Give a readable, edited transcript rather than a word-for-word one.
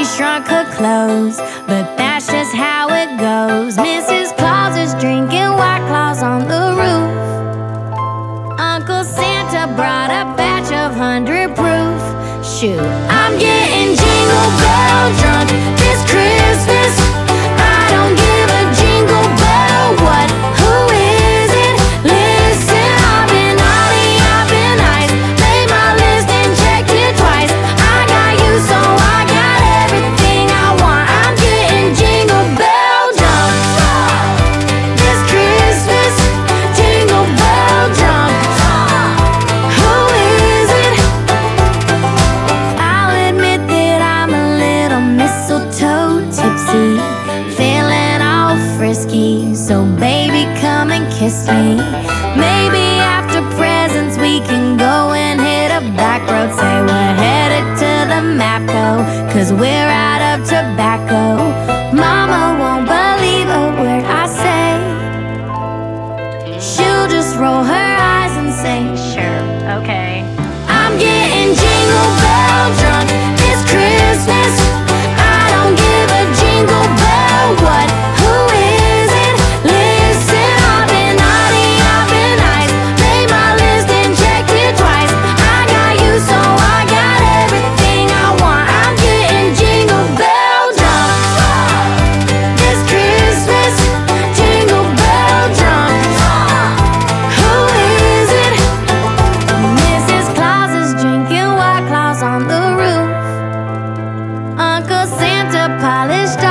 shrunk her clothes, but that's just how it goes. Mrs. Claus is drinking White Claws on the roof. Uncle Santa brought a batch of 100 proof. Shoot, I'm getting jingle bell drunk this Christmas. I don't give a jingle bell what, who is it? Listen, I've been naughty, I've been nice, made my list and checked it twice. I got you, so I got everything I want. I'm getting jingle bell drunk this Christmas. Jingle bell drunk. Who is it? I'll admit that I'm a little mistletoe tipsy, feeling all frisky. So baby, come and kiss me. Maybe after presents we can go and hit a back road. Say we're headed to the Mapco, 'cause we're out of tobacco. Mama won't believe a word I say. She'll just roll her eyes and say, sure, okay. I'm getting jingle bell drunk this Christmas. I don't give a jingle bell what, who is it? Listen, I've been naughty, I've been nice, made my list and checked it twice. I got you, so I got everything I want. I'm getting jingle bell drunk this Christmas. Jingle bell drunk. Who is it? Mrs. Claus is drinking White Claws on the roof. Uncle Santa polished